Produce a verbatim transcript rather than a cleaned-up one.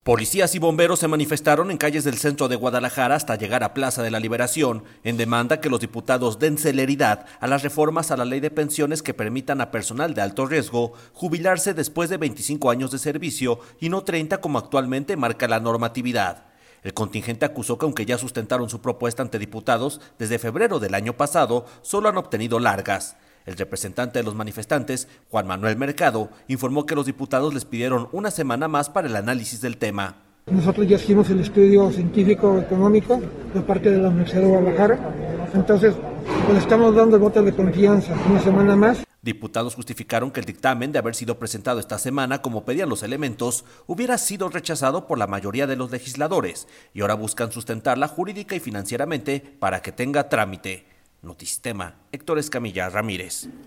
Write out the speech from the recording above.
Policías y bomberos se manifestaron en calles del centro de Guadalajara hasta llegar a Plaza de la Liberación en demanda que los diputados den celeridad a las reformas a la ley de pensiones que permitan a personal de alto riesgo jubilarse después de veinticinco años de servicio y no treinta como actualmente marca la normatividad. El contingente acusó que aunque ya sustentaron su propuesta ante diputados desde febrero del año pasado, solo han obtenido largas. El representante de los manifestantes, Juan Manuel Mercado, informó que los diputados les pidieron una semana más para el análisis del tema. Nosotros ya hicimos el estudio científico económico de parte de la Universidad de Guadalajara, entonces pues estamos dando el voto de confianza, una semana más. Diputados justificaron que el dictamen, de haber sido presentado esta semana como pedían los elementos, hubiera sido rechazado por la mayoría de los legisladores y ahora buscan sustentarla jurídica y financieramente para que tenga trámite. Notisistema, Héctor Escamilla Ramírez.